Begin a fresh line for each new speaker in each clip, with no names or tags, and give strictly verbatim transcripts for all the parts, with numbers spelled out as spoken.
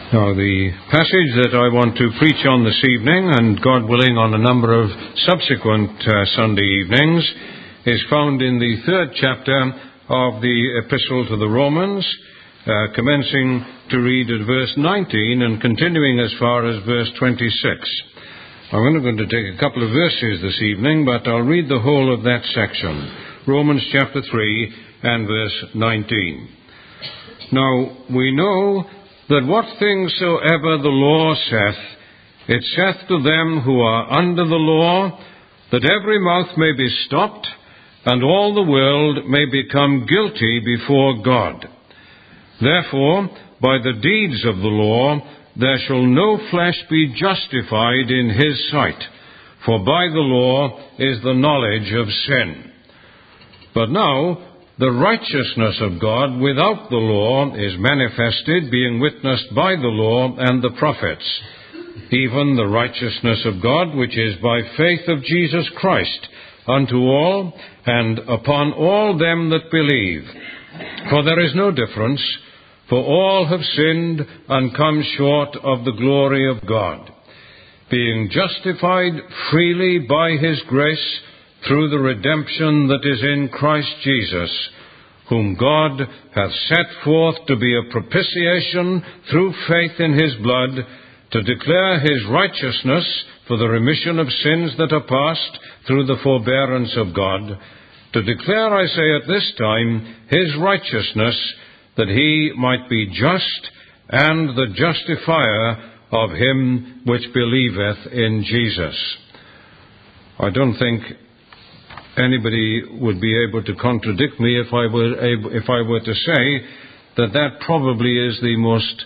Now, the passage that I want to preach on this evening, and God willing on a number of subsequent uh, Sunday evenings, is found in the third chapter of the Epistle to the Romans, uh, commencing to read at verse nineteen and continuing as far as verse twenty-six. I'm only going to take a couple of verses this evening, but I'll read the whole of that section. Romans chapter three and verse nineteen. Now, we know that what things soever the law saith, it saith to them who are under the law, that every mouth may be stopped, and all the world may become guilty before God. Therefore, by the deeds of the law, there shall no flesh be justified in his sight, for by the law is the knowledge of sin. But now, the righteousness of God without the law is manifested, being witnessed by the law and the prophets, even the righteousness of God which is by faith of Jesus Christ, unto all and upon all them that believe. For there is no difference, for all have sinned and come short of the glory of God, being justified freely by his grace, through the redemption that is in Christ Jesus, whom God hath set forth to be a propitiation through faith in his blood, to declare his righteousness for the remission of sins that are past through the forbearance of God, to declare, I say at this time, his righteousness, that he might be just and the justifier of him which believeth in Jesus. I don't think anybody would be able to contradict me if I were able, if I were to say that that probably is the most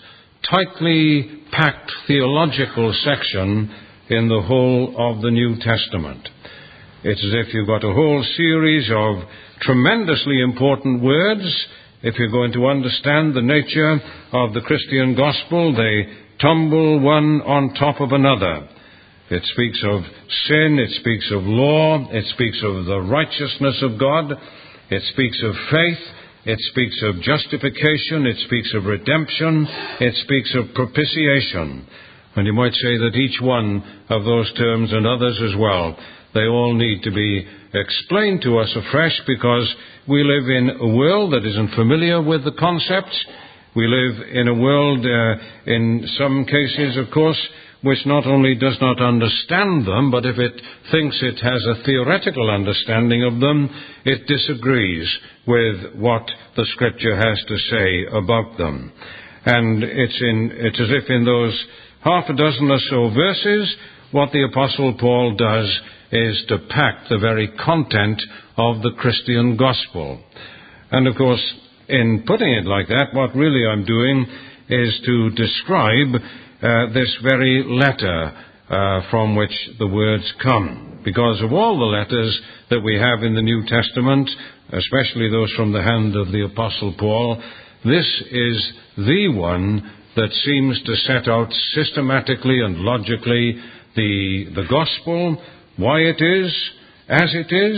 tightly packed theological section in the whole of the New Testament. It's as if you've got a whole series of tremendously important words. If you're going to understand the nature of the Christian gospel, they tumble one on top of another. It speaks of sin, it speaks of law, it speaks of the righteousness of God, it speaks of faith, it speaks of justification, it speaks of redemption, it speaks of propitiation. And you might say that each one of those terms and others as well, they all need to be explained to us afresh, because we live in a world that isn't familiar with the concepts. We live in a world, uh, in some cases, of course, which not only does not understand them, but if it thinks it has a theoretical understanding of them, it disagrees with what the Scripture has to say about them. And it's, in, it's as if in those half a dozen or so verses, what the Apostle Paul does is to pack the very content of the Christian gospel. And of course, in putting it like that, what really I'm doing is to describe Uh, this very letter uh, from which the words come. Because of all the letters that we have in the New Testament, especially those from the hand of the Apostle Paul, this is the one that seems to set out systematically and logically the, the gospel, why it is as it is,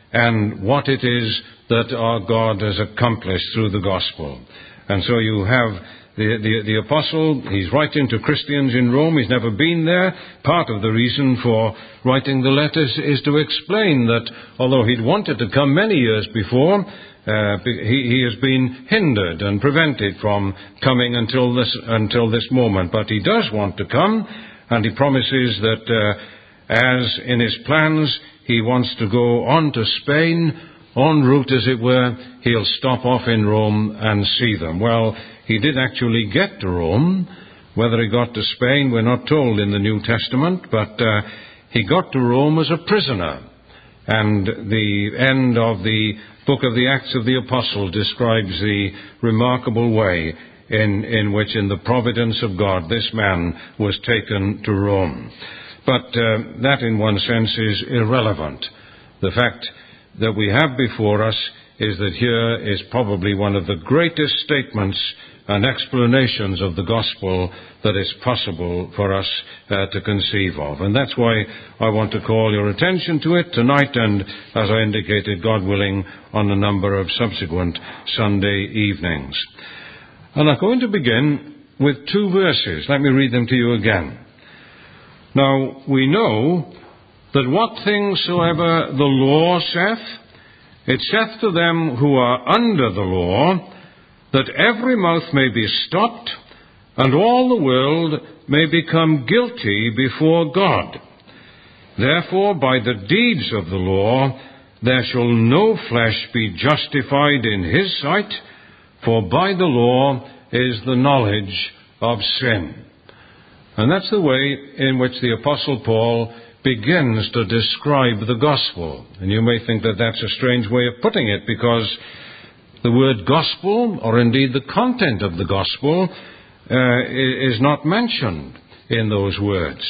and what it is that our God has accomplished through the gospel. And so you have The, the, the apostle, he's writing to Christians in Rome. He's never been there. Part of the reason for writing the letters is to explain that although he'd wanted to come many years before, uh, he, he has been hindered and prevented from coming until this, until this moment. But he does want to come, and he promises that uh, as in his plans he wants to go on to Spain, en route as it were, he'll stop off in Rome and see them. Well, he did actually get to Rome. Whether he got to Spain, we're not told in the New Testament, but uh, he got to Rome as a prisoner. And the end of the book of the Acts of the Apostle describes the remarkable way in, in which, in the providence of God, this man was taken to Rome. But uh, that, in one sense, is irrelevant. The fact that we have before us is that here is probably one of the greatest statements and explanations of the gospel that is possible for us uh, to conceive of. And that's why I want to call your attention to it tonight, and as I indicated, God willing, on a number of subsequent Sunday evenings. And I'm going to begin with two verses. Let me read them to you again. Now, we know that what things soever the law saith, it saith to them who are under the law, that every mouth may be stopped, and all the world may become guilty before God. Therefore, by the deeds of the law, there shall no flesh be justified in his sight, for by the law is the knowledge of sin. And that's the way in which the Apostle Paul begins to describe the gospel. And you may think that that's a strange way of putting it, because the word gospel, or indeed the content of the gospel, uh, is not mentioned in those words.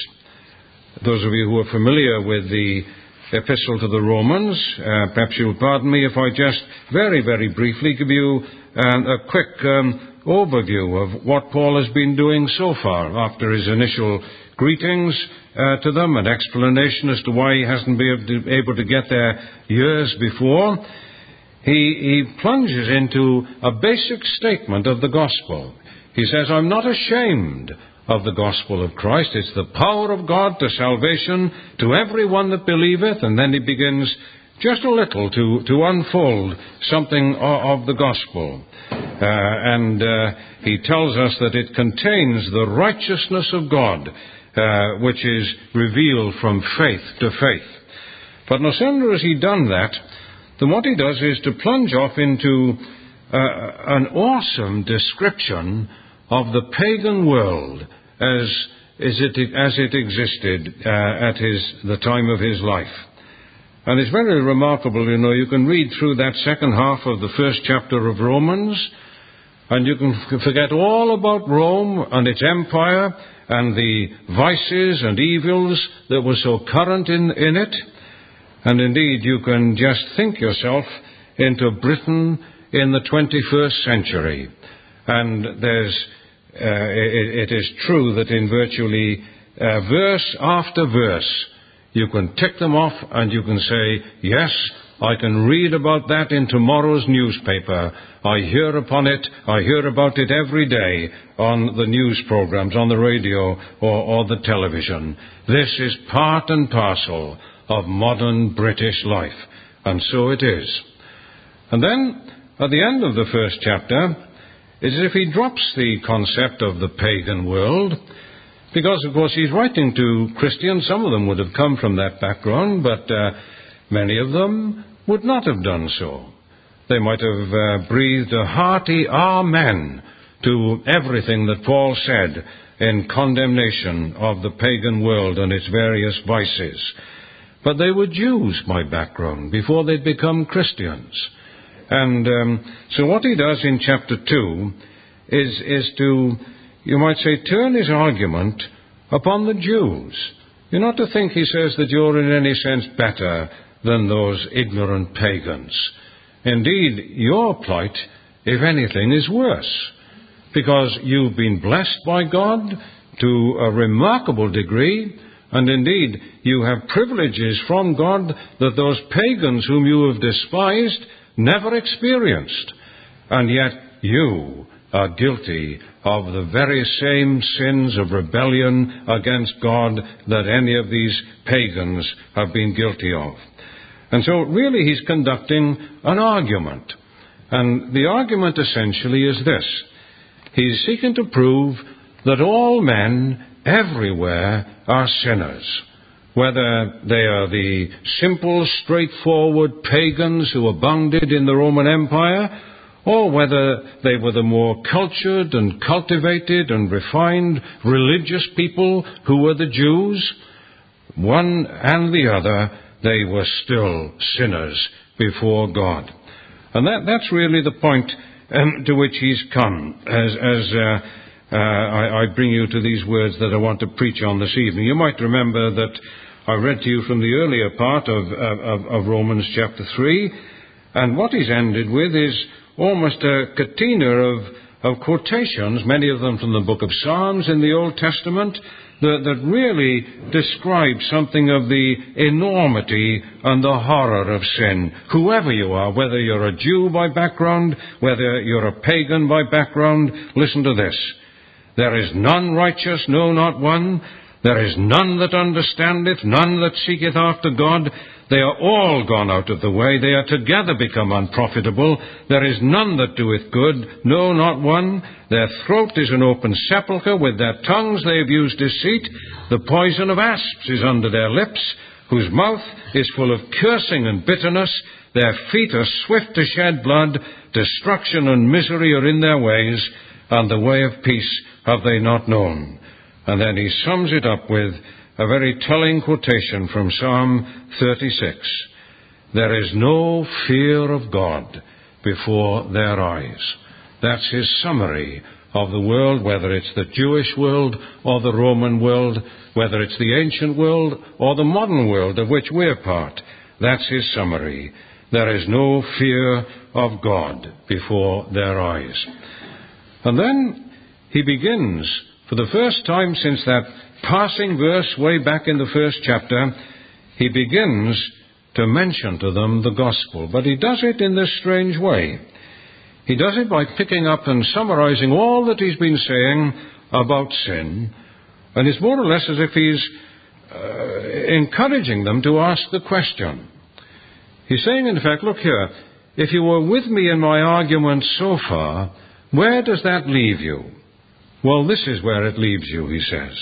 Those of you who are familiar with the Epistle to the Romans, uh, perhaps you'll pardon me if I just very, very briefly give you um, a quick um, overview of what Paul has been doing so far after his initial greetings uh, to them, an explanation as to why he hasn't been able to get there years before. He, he plunges into a basic statement of the gospel. He says, I'm not ashamed of the gospel of Christ. It's the power of God to salvation to everyone that believeth. And then he begins just a little to, to unfold something of, of the gospel. Uh, and uh, he tells us that it contains the righteousness of God, uh, which is revealed from faith to faith. But no sooner has he done that, then what he does is to plunge off into uh, an awesome description of the pagan world as, as, it, as it existed uh, at his, the time of his life. And it's very remarkable, you know, you can read through that second half of the first chapter of Romans, and you can forget all about Rome and its empire and the vices and evils that were so current in, in it. And indeed, you can just think yourself into Britain in the twenty-first century. And there's, uh, it, it is true that in virtually uh, verse after verse, you can tick them off and you can say, yes, I can read about that in tomorrow's newspaper. I hear upon it, I hear about it every day on the news programs, on the radio or, or the television. This is part and parcel of modern British life. And so it is. And then, at the end of the first chapter, it's as if he drops the concept of the pagan world, because, of course, he's writing to Christians. Some of them would have come from that background, but uh, many of them would not have done so. They might have uh, breathed a hearty amen to everything that Paul said in condemnation of the pagan world and its various vices. But they were Jews by background before they'd become Christians. And um, so what he does in chapter two is, is to, you might say, turn his argument upon the Jews. You're not to think, he says, that you're in any sense better than those ignorant pagans. Indeed, your plight, if anything, is worse, because you've been blessed by God to a remarkable degree, and indeed, you have privileges from God that those pagans whom you have despised never experienced. And yet you are guilty of the very same sins of rebellion against God that any of these pagans have been guilty of. And so really he's conducting an argument. And the argument essentially is this. He's seeking to prove that all men everywhere are sinners, whether they are the simple, straightforward pagans who abounded in the Roman Empire, or whether they were the more cultured and cultivated and refined religious people who were the Jews. One and the other, they were still sinners before God. And that, that's really the point um, to which he's come as, as uh, Uh, I, I bring you to these words that I want to preach on this evening. You might remember that I read to you from the earlier part of, of, of Romans chapter three, and what he's ended with is almost a catena of, of quotations, many of them from the book of Psalms in the Old Testament, that, that really describe something of the enormity and the horror of sin. Whoever you are, whether you're a Jew by background, whether you're a pagan by background, listen to this. There is none righteous, no, not one. There is none that understandeth, none that seeketh after God. They are all gone out of the way. They are together become unprofitable. There is none that doeth good, no, not one. Their throat is an open sepulchre. With their tongues they have used deceit. The poison of asps is under their lips, whose mouth is full of cursing and bitterness. Their feet are swift to shed blood. Destruction and misery are in their ways, and the way of peace have they not known. And then he sums it up with a very telling quotation from Psalm thirty-six. There is no fear of God before their eyes. That's his summary of the world, whether it's the Jewish world or the Roman world, whether it's the ancient world or the modern world of which we're part. That's his summary. There is no fear of God before their eyes. And then he begins, for the first time since that passing verse way back in the first chapter, he begins to mention to them the gospel. But he does it in this strange way. He does it by picking up and summarizing all that he's been saying about sin. And it's more or less as if he's uh, encouraging them to ask the question. He's saying, in fact, look here, if you were with me in my argument so far, where does that leave you? Well, this is where it leaves you, he says.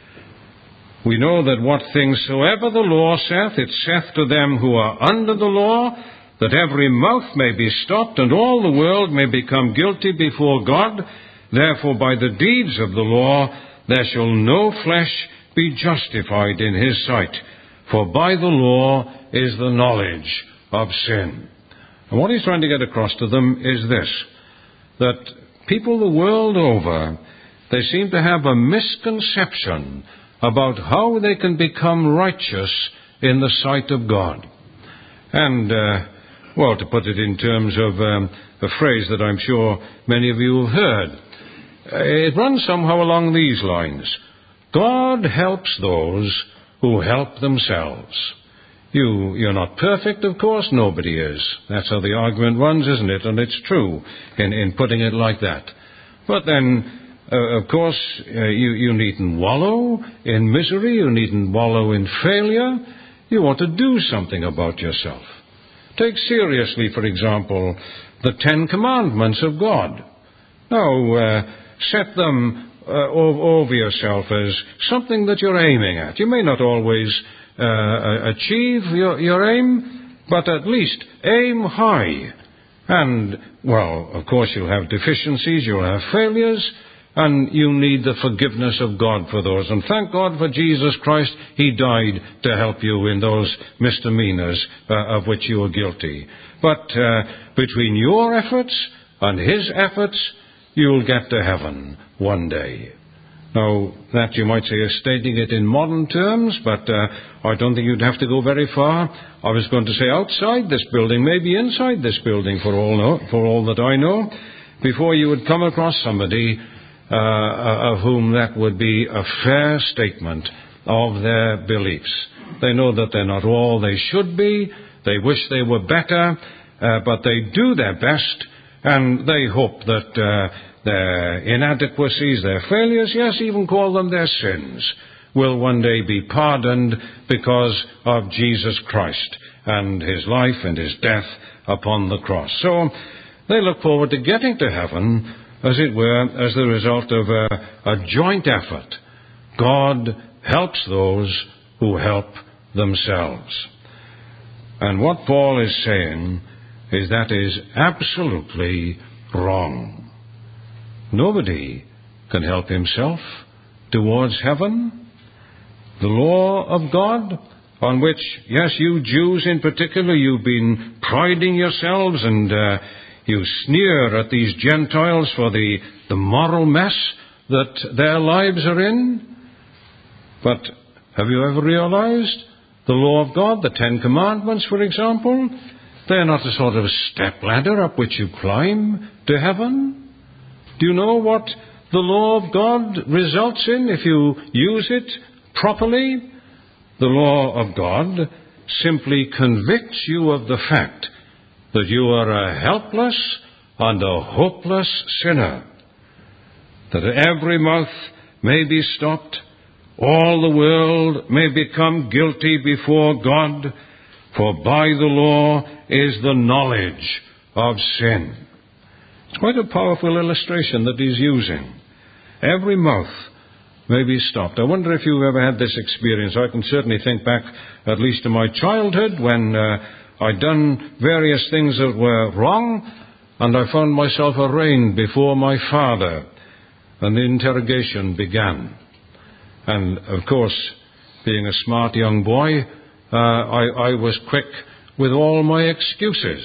We know that what things soever the law saith, it saith to them who are under the law, that every mouth may be stopped, and all the world may become guilty before God. Therefore by the deeds of the law there shall no flesh be justified in his sight. For by the law is the knowledge of sin. And what he's trying to get across to them is this, that people the world over, they seem to have a misconception about how they can become righteous in the sight of God. And, uh, well, to put it in terms of um, a phrase that I'm sure many of you have heard, uh, it runs somehow along these lines. God helps those who help themselves. You, you're not perfect, of course, nobody is. That's how the argument runs, isn't it? And it's true in, in putting it like that. But then, Uh, of course, uh, you, you needn't wallow in misery. You needn't wallow in failure. You want to do something about yourself. Take seriously, for example, the Ten Commandments of God. Now, uh, set them uh, over yourself as something that you're aiming at. You may not always uh, achieve your, your aim, but at least aim high. And, well, of course, you'll have deficiencies, you'll have failures, and you need the forgiveness of God for those. And thank God for Jesus Christ. He died to help you in those misdemeanors uh, of which you are guilty. But uh, between your efforts and his efforts, you'll get to heaven one day. Now, that you might say is stating it in modern terms, but uh, I don't think you'd have to go very far. I was going to say outside this building, maybe inside this building for all, know, for all that I know, before you would come across somebody Uh, of whom that would be a fair statement of their beliefs. They know that they're not all they should be. They wish they were better, uh, but they do their best, and they hope that uh, their inadequacies, their failures, yes, even call them their sins, will one day be pardoned because of Jesus Christ and his life and his death upon the cross. So they look forward to getting to heaven, as it were, as the result of a, a joint effort. God helps those who help themselves. And what Paul is saying is that is absolutely wrong. Nobody can help himself towards heaven. The law of God, on which, yes, you Jews in particular, you've been priding yourselves and uh, you sneer at these Gentiles for the, the moral mess that their lives are in. But have you ever realized the law of God, the Ten Commandments, for example, they're not a sort of step ladder up which you climb to heaven? Do you know what the law of God results in if you use it properly? The law of God simply convicts you of the fact that you are a helpless and a hopeless sinner. that every mouth may be stopped, all the world may become guilty before God, for by the law is the knowledge of sin. It's quite a powerful illustration that he's using. Every mouth may be stopped. I wonder if you've ever had this experience. I can certainly think back at least to my childhood when uh, I'd done various things that were wrong, and I found myself arraigned before my father, and the interrogation began. And, of course, being a smart young boy, uh, I, I was quick with all my excuses.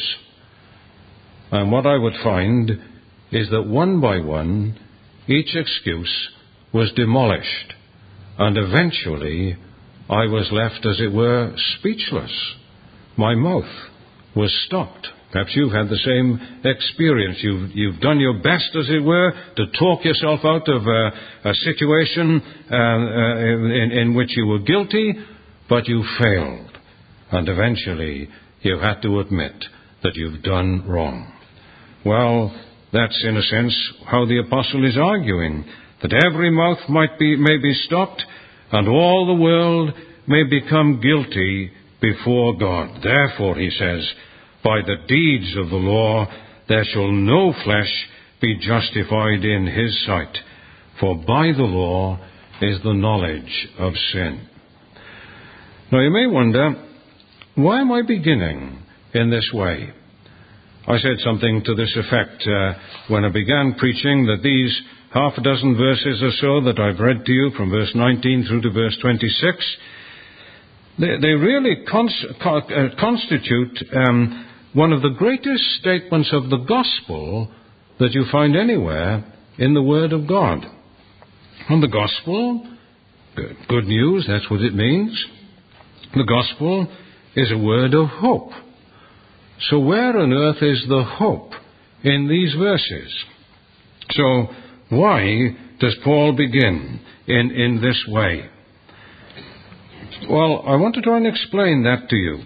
And what I would find is that one by one, each excuse was demolished, and eventually I was left, as it were, speechless. My mouth was stopped. Perhaps you've had the same experience. You've, you've done your best, as it were, to talk yourself out of a, a situation uh, uh, in, in which you were guilty, but you failed. And eventually you had to admit that you've done wrong. Well, that's in a sense how the apostle is arguing, that every mouth might be, may be stopped, and all the world may become guilty before God. Therefore, he says, by the deeds of the law there shall no flesh be justified in his sight, for by the law is the knowledge of sin. Now you may wonder, why am I beginning in this way? I said something to this effect uh, when I began preaching, that these half a dozen verses or so that I've read to you, from verse nineteen through to verse twenty-six, they, they really cons- co- uh, constitute um, one of the greatest statements of the gospel that you find anywhere in the Word of God. And the gospel, good news, that's what it means. The gospel is a word of hope. So where on earth is the hope in these verses? So why does Paul begin in, in this way? Well, I want to try and explain that to you.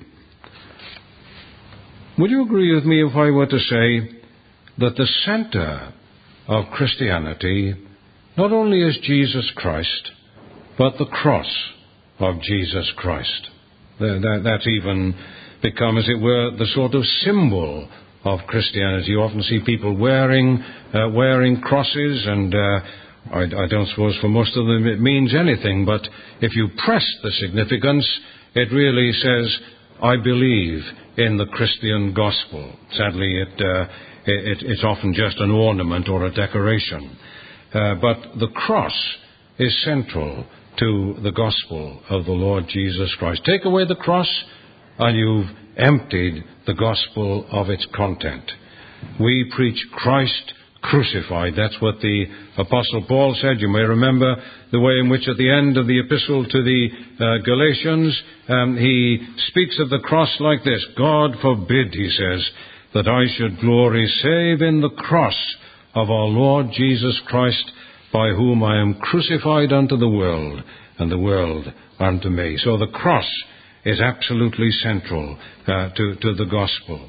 Would you agree with me if I were to say that the center of Christianity not only is Jesus Christ, but the cross of Jesus Christ? That, that's even become, as it were, the sort of symbol of Christianity. You often see people wearing uh, wearing crosses, and uh, I, I don't suppose for most of them it means anything, but if you press the significance, it really says, I believe in the Christian gospel. Sadly, it, uh, it, it's often just an ornament or a decoration. Uh, but the cross is central to the gospel of the Lord Jesus Christ. Take away the cross, and you've emptied the gospel of its content. We preach Christ crucified. That's what the Apostle Paul said. You may remember the way in which at the end of the epistle to the uh, Galatians, um, he speaks of the cross like this. God forbid, he says, that I should glory save in the cross of our Lord Jesus Christ, by whom I am crucified unto the world, and the world unto me. So the cross is absolutely central uh, to, to the gospel.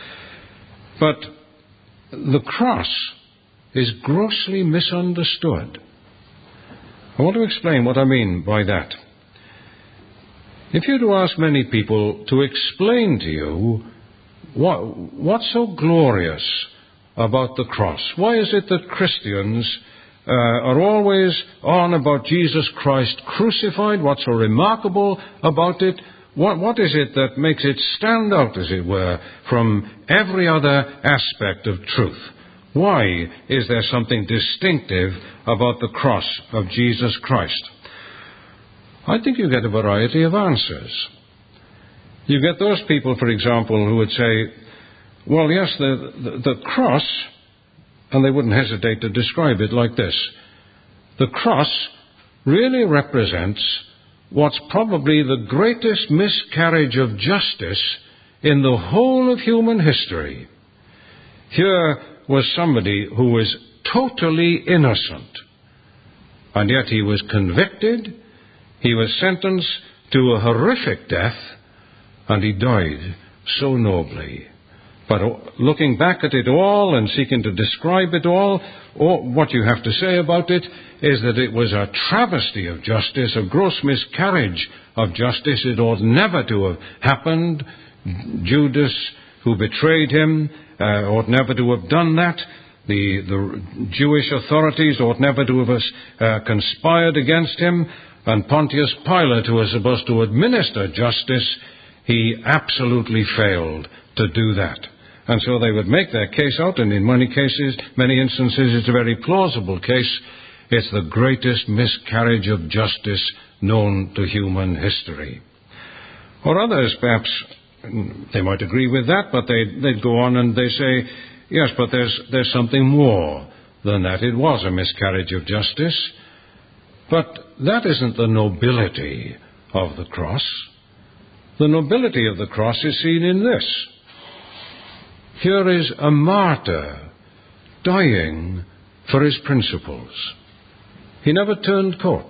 But the cross is grossly misunderstood. I want to explain what I mean by that. If you were to ask many people to explain to you what, what's so glorious about the cross, why is it that Christians uh, are always on about Jesus Christ crucified? What's so remarkable about it? What, what is it that makes it stand out, as it were, from every other aspect of truth? Why is there something distinctive about the cross of Jesus Christ? I think you get a variety of answers. You get those people, for example, who would say, well, yes, the, the, the cross, and they wouldn't hesitate to describe it like this, the cross really represents what's probably the greatest miscarriage of justice in the whole of human history. Here was somebody who was totally innocent, and yet he was convicted, he was sentenced to a horrific death, and he died so nobly. But looking back at it all and seeking to describe it all, or what you have to say about it is that it was a travesty of justice, a gross miscarriage of justice. It ought never to have happened. Judas, who betrayed him, uh, ought never to have done that. The, the Jewish authorities ought never to have uh, conspired against him. And Pontius Pilate, who was supposed to administer justice, he absolutely failed to do that. And so they would make their case out, and in many cases, many instances, it's a very plausible case. It's the greatest miscarriage of justice known to human history. Or others, perhaps, they might agree with that, but they, they'd go on and they say, yes, but there's, there's something more than that. It was a miscarriage of justice. But that isn't the nobility of the cross. The nobility of the cross is seen in this. Here is a martyr dying for his principles. He never turned coat.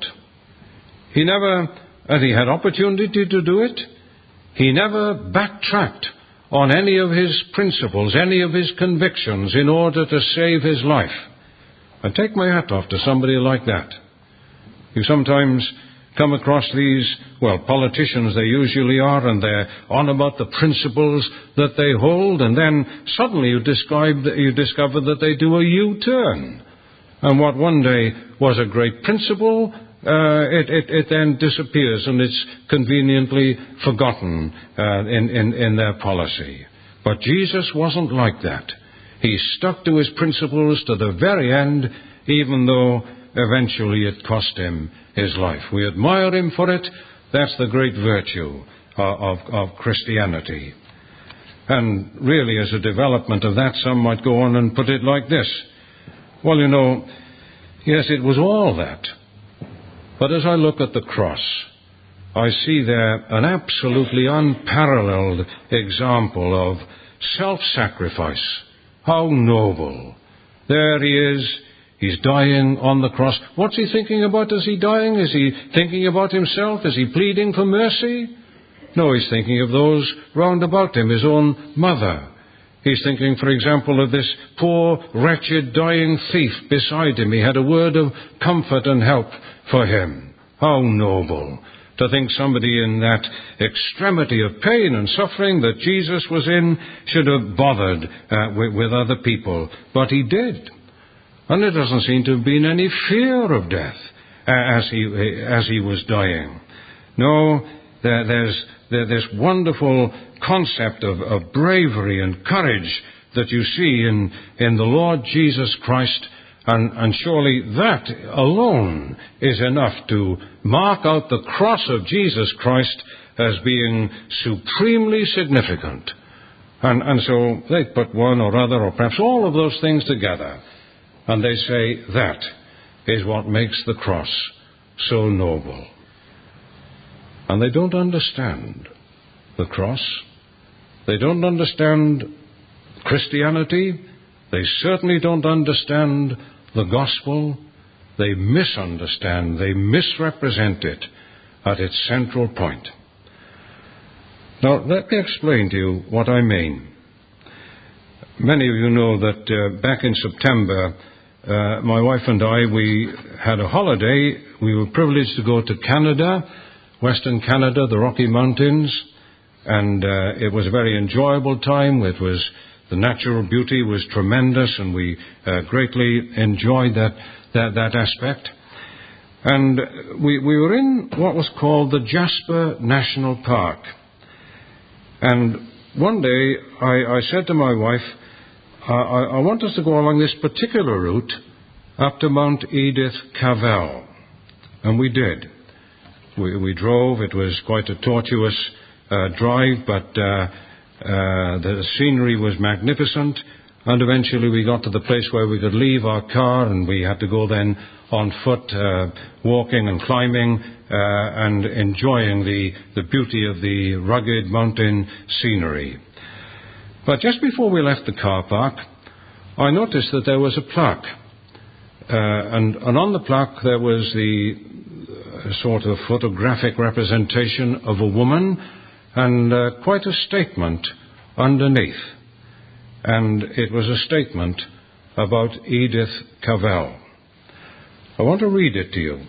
He never, and he had opportunity to do it, he never backtracked on any of his principles, any of his convictions in order to save his life. I take my hat off to somebody like that. You sometimes come across these, well, politicians they usually are, and they're on about the principles that they hold, and then suddenly you, describe, you discover that they do a U-turn. And what one day was a great principle, uh, it, it, it then disappears, and it's conveniently forgotten uh, in, in, in their policy. But Jesus wasn't like that. He stuck to his principles to the very end, even though eventually it cost him his life. We admire him for it. That's the great virtue of, of, of Christianity. And really, as a development of that, some might go on and put it like this. Well, you know, yes, it was all that. But as I look at the cross, I see there an absolutely unparalleled example of self-sacrifice. How noble. There he is. He's dying on the cross. What's he thinking about as he's dying? Is he thinking about himself? Is he pleading for mercy? No, he's thinking of those round about him, his own mother. He's thinking, for example, of this poor, wretched, dying thief beside him. He had a word of comfort and help for him. How noble to think somebody in that extremity of pain and suffering that Jesus was in should have bothered uh, with, with other people. But he did. And there doesn't seem to have been any fear of death uh, as he as he was dying. No, there, there's there, this wonderful concept of, of bravery and courage that you see in, in the Lord Jesus Christ, and, and surely that alone is enough to mark out the cross of Jesus Christ as being supremely significant. And, and so they put one or other, or perhaps all of those things together, and they say that is what makes the cross so noble. And they don't understand the cross. They don't understand Christianity. They certainly don't understand the gospel. They misunderstand, they misrepresent it at its central point. Now, let me explain to you what I mean. Many of you know that uh, back in September, Uh, my wife and I, we had a holiday. We were privileged to go to Canada, Western Canada, the Rocky Mountains, and uh, it was a very enjoyable time. It was, the natural beauty was tremendous, and we uh, greatly enjoyed that, that, that aspect. And we, we were in what was called the Jasper National Park. And one day I, I said to my wife, I, I want us to go along this particular route up to Mount Edith Cavell. And we did. We, we drove. It was quite a tortuous uh, drive, but uh, uh, the scenery was magnificent. And eventually we got to the place where we could leave our car, and we had to go then on foot, uh, walking and climbing uh, and enjoying the, the beauty of the rugged mountain scenery. But just before we left the car park, I noticed that there was a plaque. Uh, and, and on the plaque there was the uh, sort of photographic representation of a woman, and uh, quite a statement underneath. and it was a statement about Edith Cavell. I want to read it to you.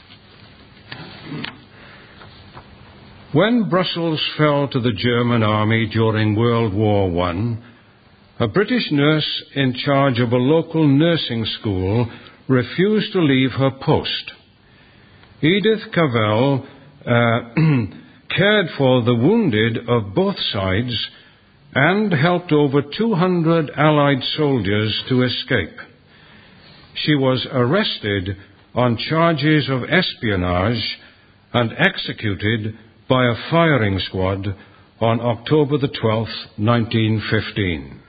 When Brussels fell to the German army during World War One, a British nurse in charge of a local nursing school refused to leave her post. Edith Cavell uh, cared for the wounded of both sides and helped over two hundred Allied soldiers to escape. She was arrested on charges of espionage and executed by a firing squad on October the twelfth, nineteen fifteen.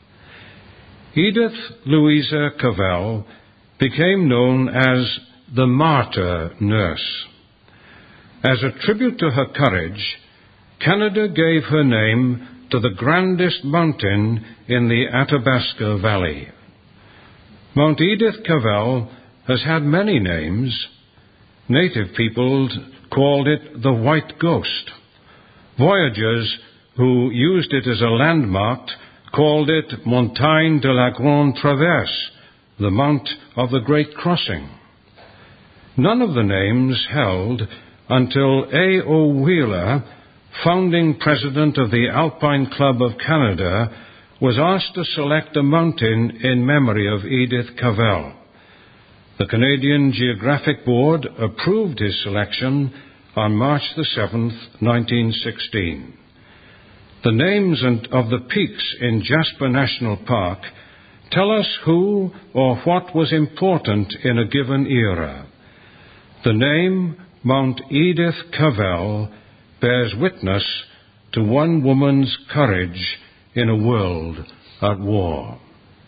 Edith Louisa Cavell became known as the Martyr Nurse. As a tribute to her courage, Canada gave her name to the grandest mountain in the Athabasca Valley. Mount Edith Cavell has had many names. Native peoples called it the White Ghost. Voyagers who used it as a landmark called it Montagne de la Grande Traverse, the Mount of the Great Crossing. None of the names held until A O Wheeler, founding president of the Alpine Club of Canada, was asked to select a mountain in memory of Edith Cavell. The Canadian Geographic Board approved his selection on March the seventh, nineteen sixteen. The names of the peaks in Jasper National Park tell us who or what was important in a given era. The name Mount Edith Cavell bears witness to one woman's courage in a world at war.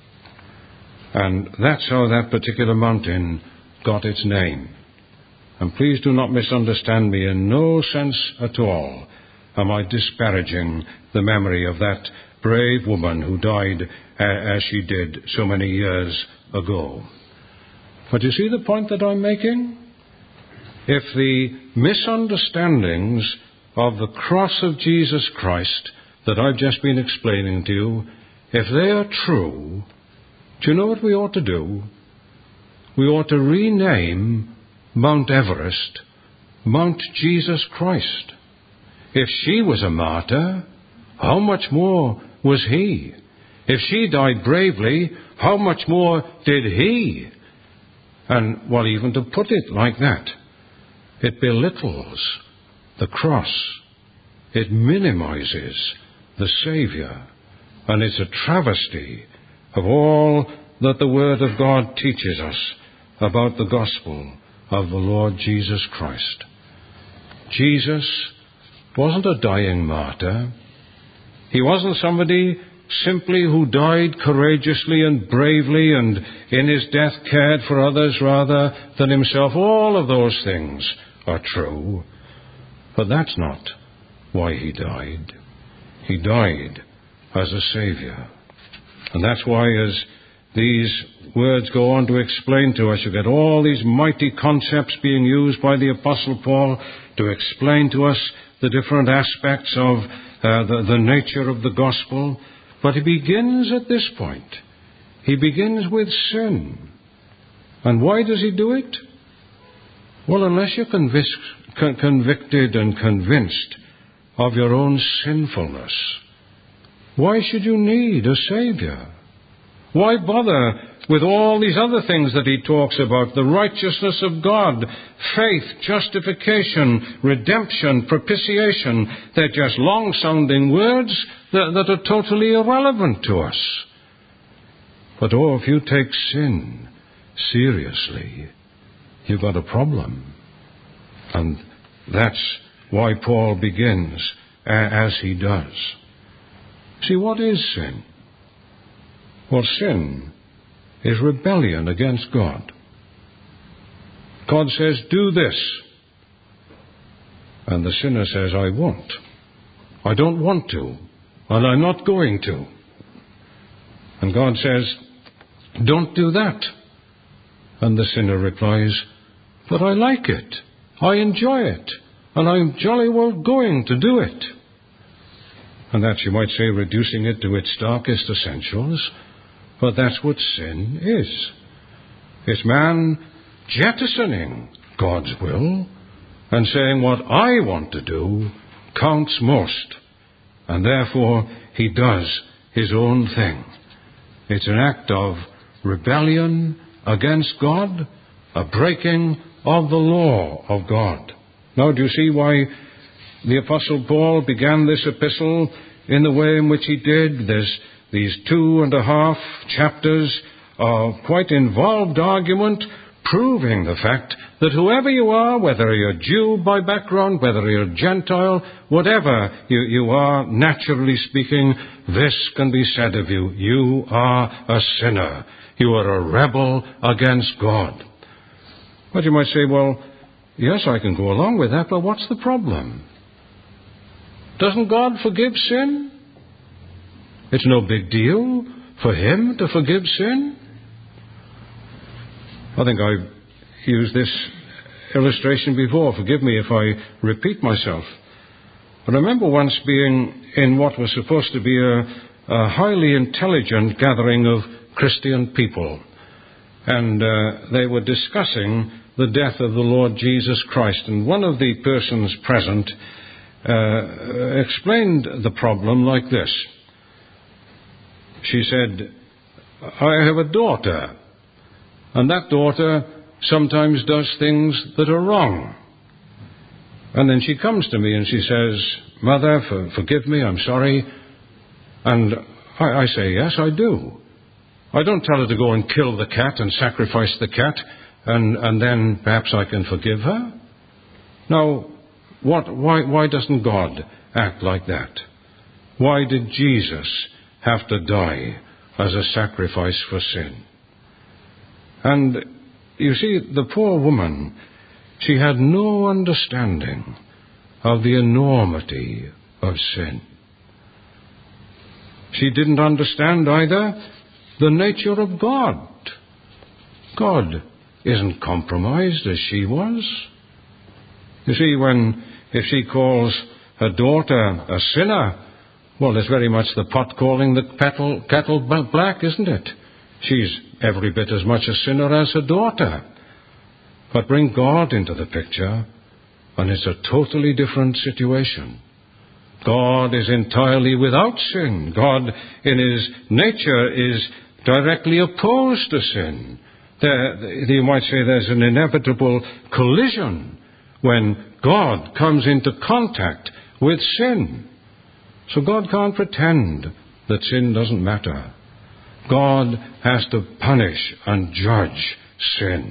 And that's how that particular mountain got its name. And please do not misunderstand me. In no sense at all am I disparaging the memory of that brave woman who died uh, as she did so many years ago. But you see the point that I'm making? If the misunderstandings of the cross of Jesus Christ that I've just been explaining to you, if they are true, do you know what we ought to do? We ought to rename Mount Everest Mount Jesus Christ. If she was a martyr, how much more was he? If she died bravely, how much more did he? And, well, even to put it like that, it belittles the cross. It minimizes the Savior. And it's a travesty of all that the Word of God teaches us about the gospel of the Lord Jesus Christ. Jesus wasn't a dying martyr. He wasn't somebody simply who died courageously and bravely and in his death cared for others rather than himself. All of those things are true, but that's not why he died. He died as a Savior. And that's why, as these words go on to explain to us, you get all these mighty concepts being used by the Apostle Paul to explain to us the different aspects of uh, the, the nature of the gospel. But he begins at this point. He begins with sin. And why does he do it? Well, unless you're convic- con- convicted and convinced of your own sinfulness, why should you need a Savior? Why bother with all these other things that he talks about? The righteousness of God, faith, justification, redemption, propitiation. They're just long-sounding words that, that are totally irrelevant to us. But oh, if you take sin seriously, you've got a problem. And that's why Paul begins as he does. See, what is sin? Well, sin is rebellion against God. God says, do this. And the sinner says, I won't. I don't want to. And I'm not going to. And God says, don't do that. And the sinner replies, but I like it. I enjoy it. And I'm jolly well going to do it. And that's, you might say, reducing it to its darkest essentials. But that's what sin is. It's man jettisoning God's will and saying what I want to do counts most. And therefore he does his own thing. It's an act of rebellion against God, a breaking of the law of God. Now, do you see why the Apostle Paul began this epistle in the way in which he did? There's these two and a half chapters of quite involved argument proving the fact that whoever you are, whether you're Jew by background, whether you're Gentile, whatever you, you are, naturally speaking, this can be said of you. You are a sinner. You are a rebel against God. But you might say, well, yes, I can go along with that, but what's the problem? Doesn't God forgive sin? It's no big deal for him to forgive sin. I think I've used this illustration before. Forgive me if I repeat myself. But I remember once being in what was supposed to be a, a highly intelligent gathering of Christian people. And uh, they were discussing the death of the Lord Jesus Christ. And one of the persons present uh, explained the problem like this. She said, I have a daughter, and that daughter sometimes does things that are wrong. And then she comes to me and she says, Mother, for, forgive me, I'm sorry. And I, I say, yes, I do. I don't tell her to go and kill the cat and sacrifice the cat, and, and then perhaps I can forgive her. Now, what, why, why doesn't God act like that? Why did Jesus have to die as a sacrifice for sin? And you see, the poor woman, she had no understanding of the enormity of sin. She didn't understand either the nature of God. God isn't compromised as she was. You see, when, if she calls her daughter a sinner, well, it's very much the pot calling the kettle, kettle black, isn't it? She's every bit as much a sinner as her daughter. But bring God into the picture, and it's a totally different situation. God is entirely without sin. God, in his nature, is directly opposed to sin. There, you might say there's an inevitable collision when God comes into contact with sin. So God can't pretend that sin doesn't matter. God has to punish and judge sin.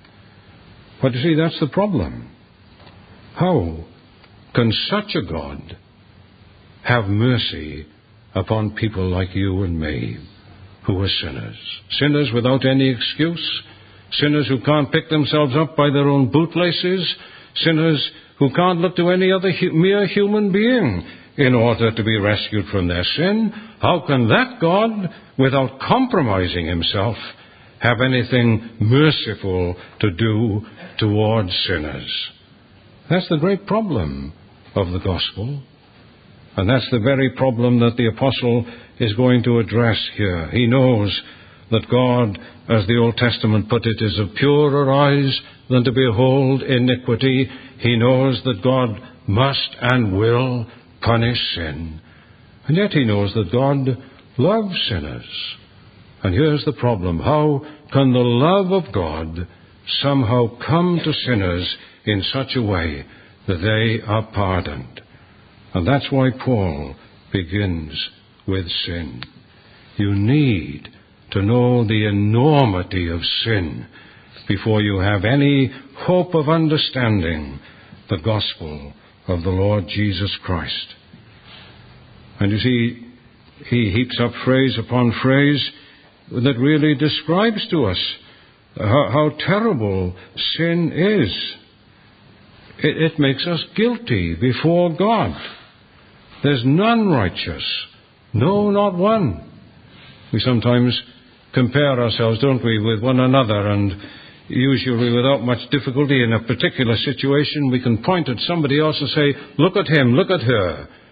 But you see, that's the problem. How can such a God have mercy upon people like you and me, who are sinners? Sinners without any excuse, sinners who can't pick themselves up by their own bootlaces, sinners who can't look to any other hu- mere human being in order to be rescued from their sin. How can that God, without compromising himself, have anything merciful to do towards sinners? That's the great problem of the gospel. And that's the very problem that the apostle is going to address here. He knows that God, as the Old Testament put it, is of purer eyes than to behold iniquity. He knows that God must and will punish sin. And yet he knows that God loves sinners. And here's the problem. How can the love of God somehow come to sinners in such a way that they are pardoned? And that's why Paul begins with sin. You need to know the enormity of sin before you have any hope of understanding the gospel of the Lord Jesus Christ. And you see, he heaps up phrase upon phrase that really describes to us how, how terrible sin is. It, it makes us guilty before God. There's none righteous. No, not one. We sometimes compare ourselves, don't we, with one another, and usually without much difficulty in a particular situation we can point at somebody else and say, look at him, look at her.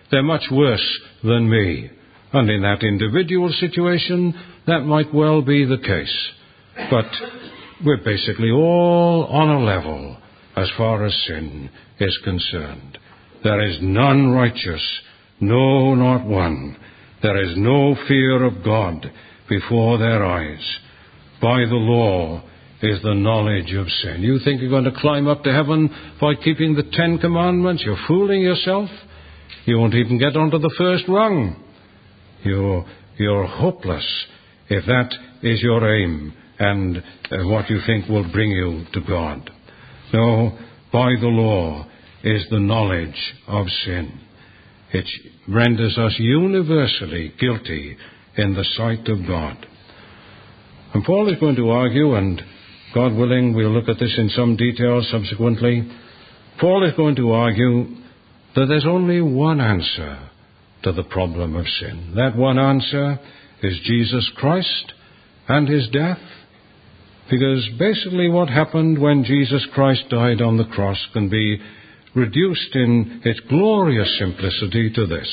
they're much worse than me. And in that individual situation, that might well be the case. But we're basically all on a level as far as sin is concerned. There is none righteous, no, not one. There is no fear of God before their eyes. By the law is the knowledge of sin. You think you're going to climb up to heaven by keeping the Ten Commandments? You're fooling yourself. You won't even get onto the first rung. You're, you're hopeless if that is your aim and uh, what you think will bring you to God. No, by the law is the knowledge of sin. It renders us universally guilty in the sight of God. And Paul is going to argue, and God willing, we'll look at this in some detail subsequently. Paul is going to argue that there's only one answer to the problem of sin. That one answer is Jesus Christ and his death. Because basically what happened when Jesus Christ died on the cross can be reduced in its glorious simplicity to this.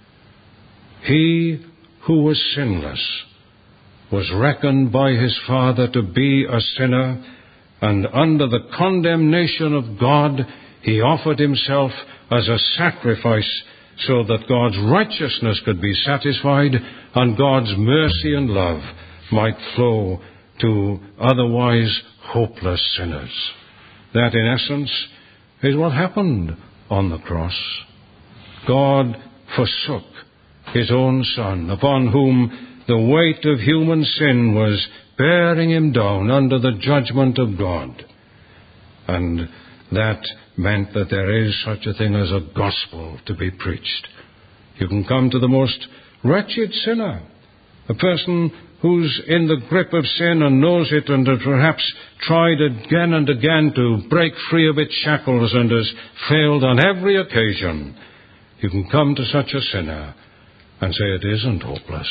He who was sinless was reckoned by his Father to be a sinner, and under the condemnation of God, he offered himself as a sacrifice so that God's righteousness could be satisfied and God's mercy and love might flow to otherwise hopeless sinners. That, in essence, is what happened on the cross. God forsook his own Son, upon whom the weight of human sin was bearing him down under the judgment of God. And that meant that there is such a thing as a gospel to be preached. You can come to the most wretched sinner, a person who's in the grip of sin and knows it and has perhaps tried again and again to break free of its shackles and has failed on every occasion. You can come to such a sinner and say it isn't hopeless.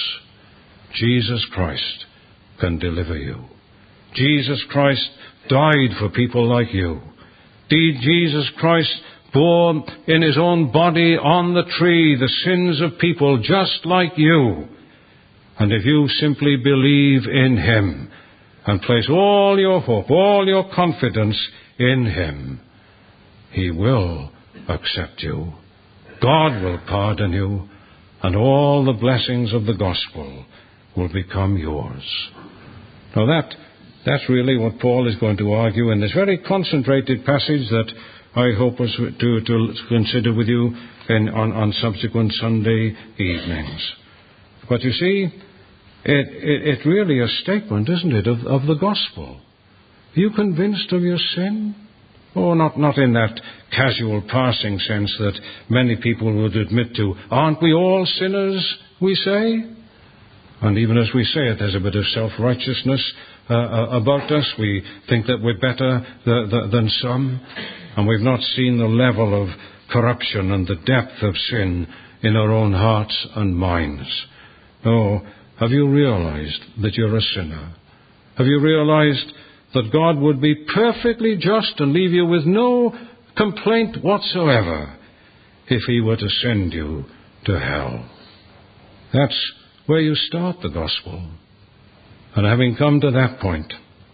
Jesus Christ can deliver you. Jesus Christ died for people like you. Indeed, Jesus Christ bore in his own body on the tree the sins of people just like you. And if you simply believe in him and place all your hope, all your confidence in him, he will accept you. God will pardon you, and all the blessings of the gospel will become yours. Now that, that's really what Paul is going to argue in this very concentrated passage that I hope us to, to consider with you in, on, on subsequent Sunday evenings. But you see, it, it, it really is a statement, isn't it, of, of the gospel. Are you convinced of your sin? Oh, not, not in that casual passing sense that many people would admit to. Aren't we all sinners, we say? And even as we say it, there's a bit of self-righteousness uh, about us. We think that we're better th- th- than some. And we've not seen the level of corruption and the depth of sin in our own hearts and minds. No, have you realized that you're a sinner? Have you realized that God would be perfectly just and leave you with no complaint whatsoever if he were to send you to hell? That's where you start the gospel. And having come to that point,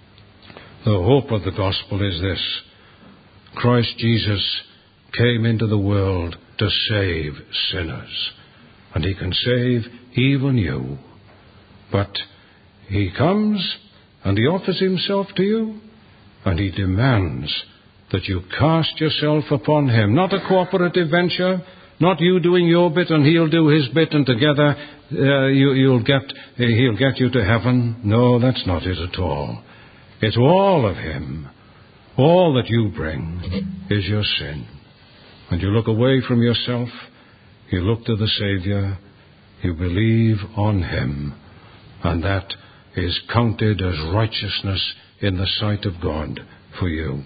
the hope of the gospel is this: Christ Jesus came into the world to save sinners, and he can save even you. But he comes and he offers himself to you, and he demands that you cast yourself upon him. Not a cooperative venture, not you doing your bit and he'll do his bit, and together uh, you, you'll get, uh, he'll get you to heaven. No, that's not it at all. It's all of him. All that you bring is your sin. And you look away from yourself, you look to the Savior, you believe on him, and that is counted as righteousness in the sight of God for you.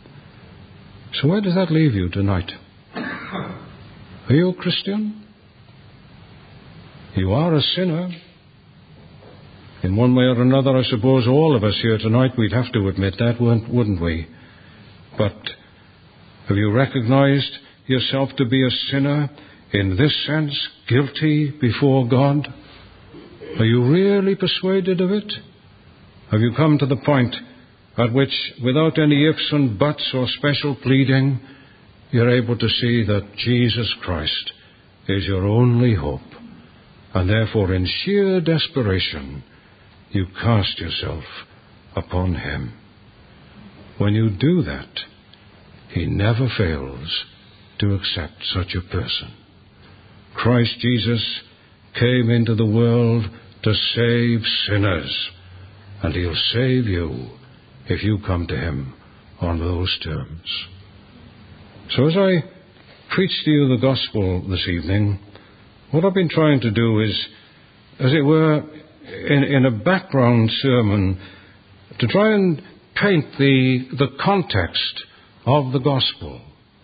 So where does that leave you tonight? Are you a Christian? You are a sinner. In one way or another, I suppose all of us here tonight, we'd have to admit that, wouldn't we? But have you recognized yourself to be a sinner in this sense, guilty before God? Are you really persuaded of it? Have you come to the point at which, without any ifs and buts or special pleading, you're able to see that Jesus Christ is your only hope, and therefore in sheer desperation you cast yourself upon Him? When you do that, He never fails to accept such a person. Christ Jesus came into the world to save sinners, and He'll save you if you come to Him on those terms. So as I preach to you the gospel this evening, what I've been trying to do is, as it were, in, in a background sermon, to try and paint the, the context of the gospel.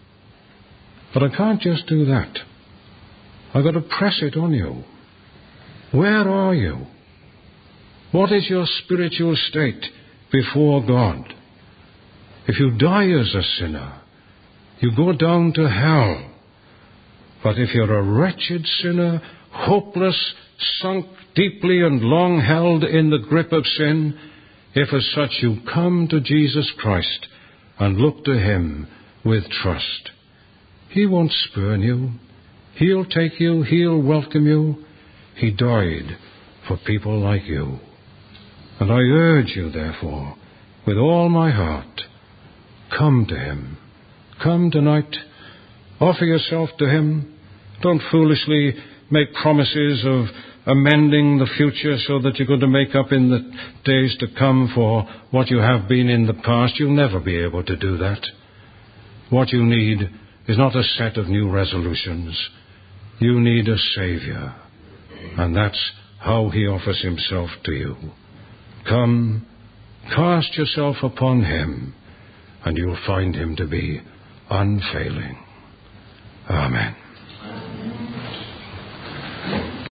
But I can't just do that. I've got to press it on you. Where are you? What is your spiritual state before God? If you die as a sinner, you go down to hell. But if you're a wretched sinner, hopeless, sunk deeply and long held in the grip of sin, if as such you come to Jesus Christ and look to Him with trust, He won't spurn you. He'll take you. He'll welcome you. He died for people like you. And I urge you, therefore, with all my heart, come to Him. Come tonight. Offer yourself to Him. Don't foolishly make promises of amending the future so that you're going to make up in the days to come for what you have been in the past. You'll never be able to do that. What you need is not a set of new resolutions. You need a Savior, and that's how He offers Himself to you. Come, cast yourself upon Him, and you'll find Him to be unfailing. Amen.